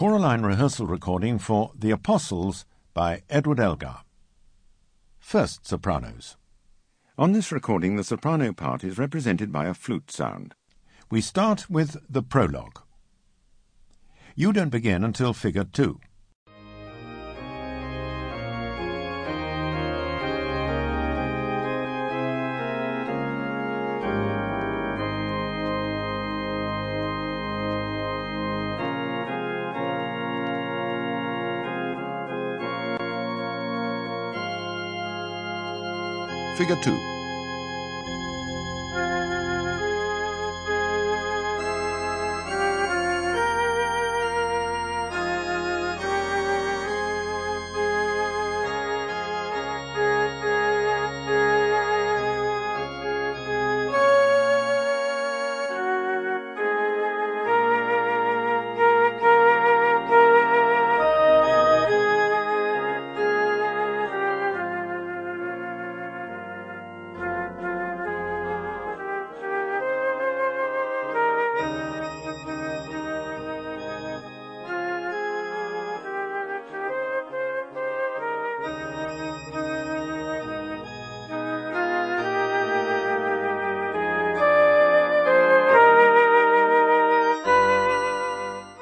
Choraline rehearsal recording for The Apostles by Edward Elgar. First sopranos. On this recording, the soprano part is represented by a flute sound. We start with the prologue. You don't begin until figure 2. Figure 2.